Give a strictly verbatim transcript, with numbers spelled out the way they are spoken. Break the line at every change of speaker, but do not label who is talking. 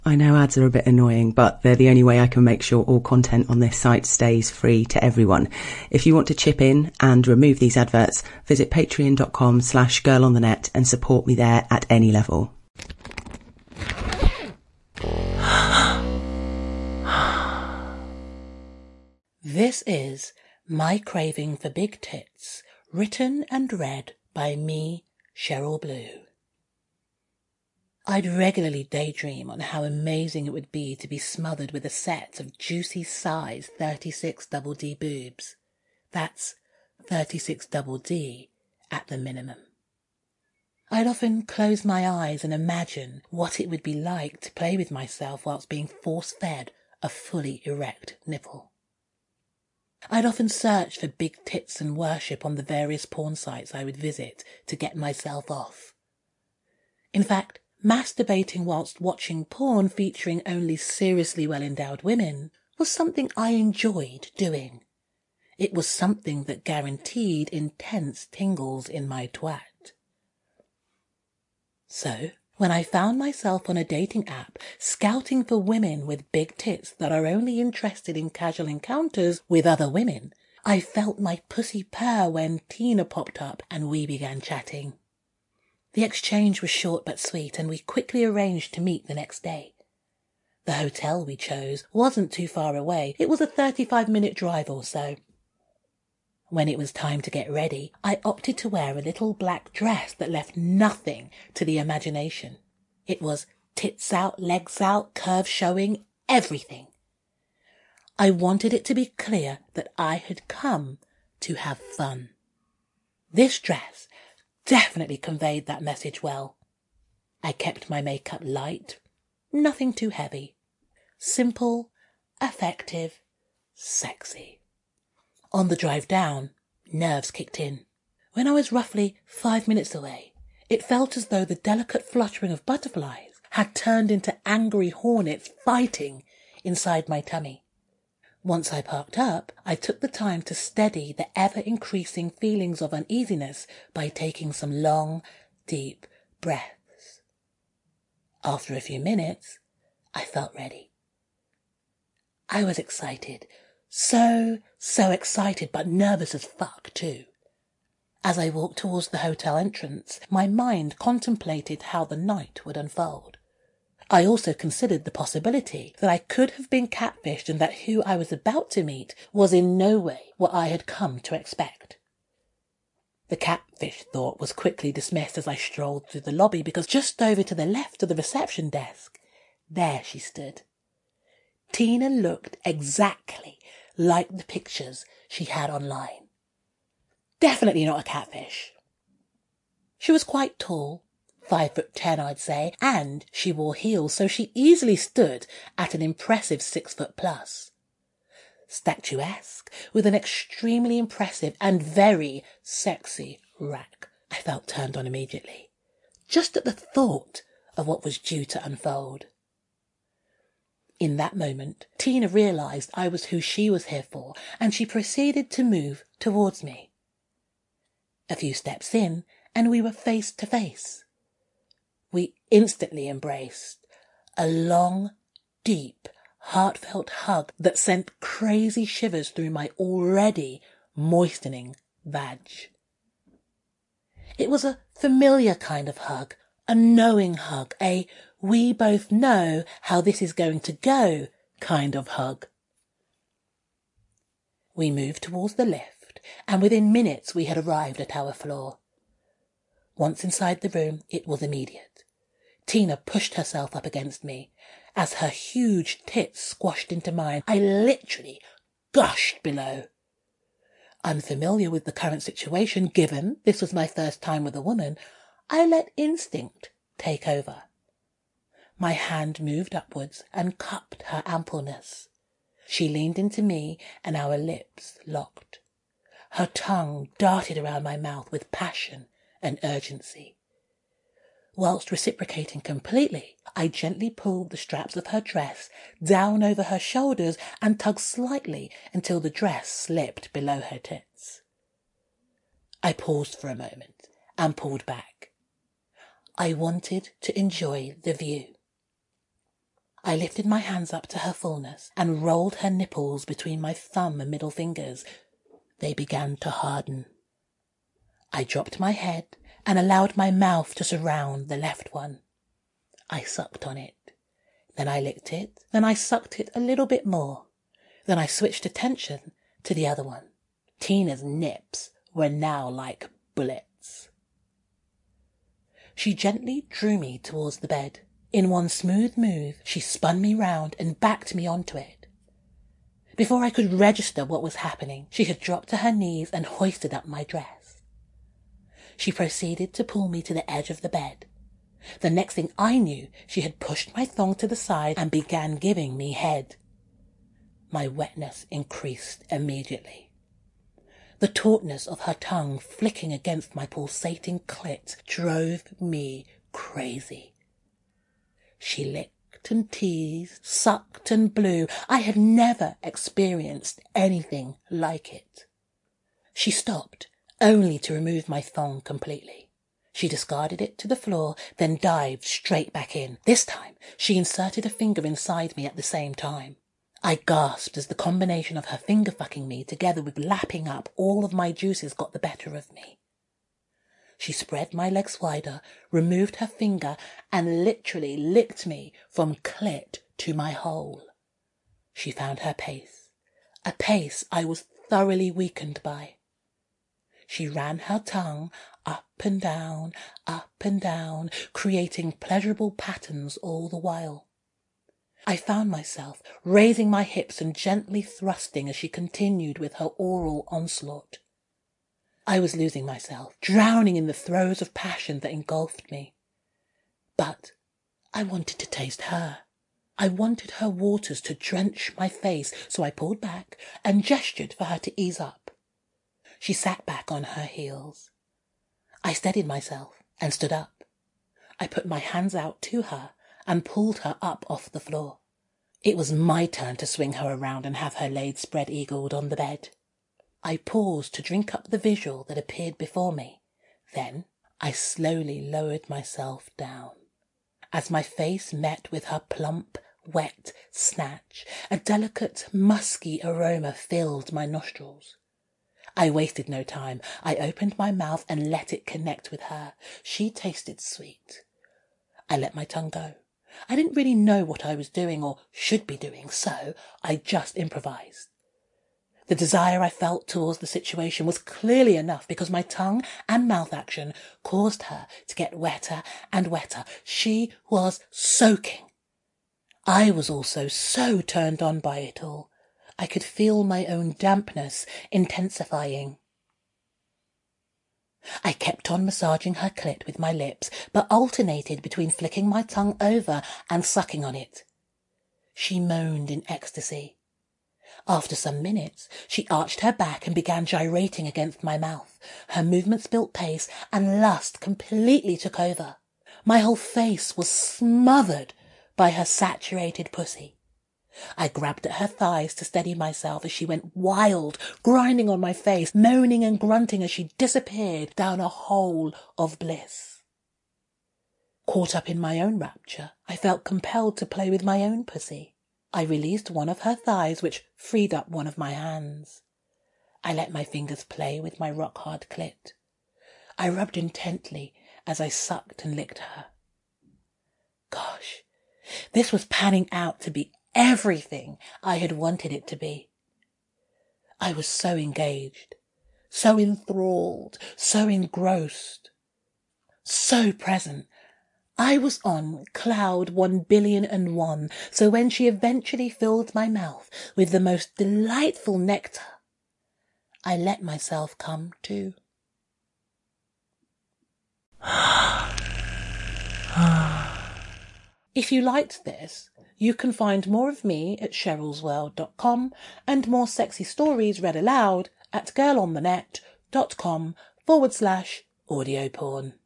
I know ads are a bit annoying, but they're the only way I can make sure all content on this site stays free to everyone. If you want to chip in and remove these adverts, visit patreon.com slash girlonthenet and support me there at any level.
This is My Craving for Big Tits, written and read by me, Cheryl Blue. I'd regularly daydream on how amazing it would be to be smothered with a set of juicy size thirty-six double D boobs. That's thirty-six double D at the minimum. I'd often close my eyes and imagine what it would be like to play with myself whilst being force-fed a fully erect nipple. I'd often search for big tits and worship on the various porn sites I would visit to get myself off. In fact, masturbating whilst watching porn featuring only seriously well-endowed women was something I enjoyed doing. It was something that guaranteed intense tingles in my twat. So, when I found myself on a dating app scouting for women with big tits that are only interested in casual encounters with other women, I felt my pussy purr when Tina popped up and we began chatting. The exchange was short but sweet, and we quickly arranged to meet the next day. The hotel we chose wasn't too far away. It was a thirty-five minute drive or so. When it was time to get ready, I opted to wear a little black dress that left nothing to the imagination. It was tits out, legs out, curves showing, everything. I wanted it to be clear that I had come to have fun. This dress definitely conveyed that message well. I kept my makeup light, nothing too heavy. Simple, effective, sexy. On the drive down, nerves kicked in. When I was roughly five minutes away, it felt as though the delicate fluttering of butterflies had turned into angry hornets fighting inside my tummy. Once I parked up, I took the time to steady the ever-increasing feelings of uneasiness by taking some long, deep breaths. After a few minutes, I felt ready. I was excited. So, so excited, but nervous as fuck, too. As I walked towards the hotel entrance, my mind contemplated how the night would unfold. I also considered the possibility that I could have been catfished and that who I was about to meet was in no way what I had come to expect. The catfish thought was quickly dismissed as I strolled through the lobby, because just over to the left of the reception desk, there she stood. Tina looked exactly like the pictures she had online. Definitely not a catfish. She was quite tall. Five foot ten, I'd say, and she wore heels, so she easily stood at an impressive six foot plus. Statuesque, with an extremely impressive and very sexy rack. I felt turned on immediately, just at the thought of what was due to unfold. In that moment, Tina realised I was who she was here for, and she proceeded to move towards me. A few steps in, and we were face to face. We instantly embraced, a long, deep, heartfelt hug that sent crazy shivers through my already moistening vag. It was a familiar kind of hug, a knowing hug, a we both know how this is going to go kind of hug. We moved towards the lift, and within minutes we had arrived at our floor. Once inside the room, it was immediate. Tina pushed herself up against me. As her huge tits squashed into mine, I literally gushed below. Unfamiliar with the current situation, given this was my first time with a woman, I let instinct take over. My hand moved upwards and cupped her ampleness. She leaned into me, and our lips locked. Her tongue darted around my mouth with passion and urgency. Whilst reciprocating completely, I gently pulled the straps of her dress down over her shoulders and tugged slightly until the dress slipped below her tits. I paused for a moment and pulled back. I wanted to enjoy the view. I lifted my hands up to her fullness and rolled her nipples between my thumb and middle fingers. They began to harden. I dropped my head and allowed my mouth to surround the left one. I sucked on it. Then I licked it. Then I sucked it a little bit more. Then I switched attention to the other one. Tina's nips were now like bullets. She gently drew me towards the bed. In one smooth move, she spun me round and backed me onto it. Before I could register what was happening, she had dropped to her knees and hoisted up my dress. She proceeded to pull me to the edge of the bed. The next thing I knew, she had pushed my thong to the side and began giving me head. My wetness increased immediately. The tautness of her tongue flicking against my pulsating clit drove me crazy. She licked and teased, sucked and blew. I had never experienced anything like it. She stopped, only to remove my thong completely. She discarded it to the floor, then dived straight back in. This time, she inserted a finger inside me at the same time. I gasped as the combination of her finger-fucking me together with lapping up all of my juices got the better of me. She spread my legs wider, removed her finger, and literally licked me from clit to my hole. She found her pace, a pace I was thoroughly weakened by. She ran her tongue up and down, up and down, creating pleasurable patterns all the while. I found myself raising my hips and gently thrusting as she continued with her oral onslaught. I was losing myself, drowning in the throes of passion that engulfed me. But I wanted to taste her. I wanted her waters to drench my face, so I pulled back and gestured for her to ease up. She sat back on her heels. I steadied myself and stood up. I put my hands out to her and pulled her up off the floor. It was my turn to swing her around and have her laid spread-eagled on the bed. I paused to drink up the visual that appeared before me. Then I slowly lowered myself down. As my face met with her plump, wet snatch, a delicate, musky aroma filled my nostrils. I wasted no time. I opened my mouth and let it connect with her. She tasted sweet. I let my tongue go. I didn't really know what I was doing or should be doing, so I just improvised. The desire I felt towards the situation was clearly enough because my tongue and mouth action caused her to get wetter and wetter. She was soaking. I was also so turned on by it all. I could feel my own dampness intensifying. I kept on massaging her clit with my lips, but alternated between flicking my tongue over and sucking on it. She moaned in ecstasy. After some minutes, she arched her back and began gyrating against my mouth. Her movements built pace, and lust completely took over. My whole face was smothered by her saturated pussy. I grabbed at her thighs to steady myself as she went wild, grinding on my face, moaning and grunting as she disappeared down a hole of bliss. Caught up in my own rapture, I felt compelled to play with my own pussy. I released one of her thighs, which freed up one of my hands. I let my fingers play with my rock-hard clit. I rubbed intently as I sucked and licked her. Gosh, this was panning out to be everything I had wanted it to be. I was so engaged, so enthralled, so engrossed, so present. I was on cloud one billion and one, so when she eventually filled my mouth with the most delightful nectar, I let myself come too. If you liked this, you can find more of me at cheryl's world dot com and more sexy stories read aloud at girlonthenet.com forward slash audio porn.